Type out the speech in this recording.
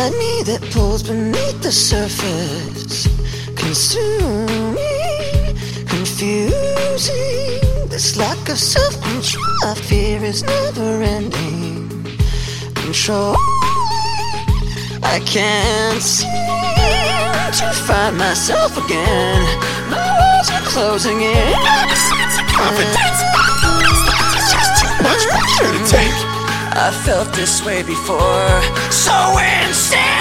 inside me that pulls beneath the surface, consuming, confusing. This lack of self-control I fear is never ending. Control, I can't seem to find myself again. My walls are closing in. Sense of confidence. It's just too much pressure to take. I felt this way before, so insane.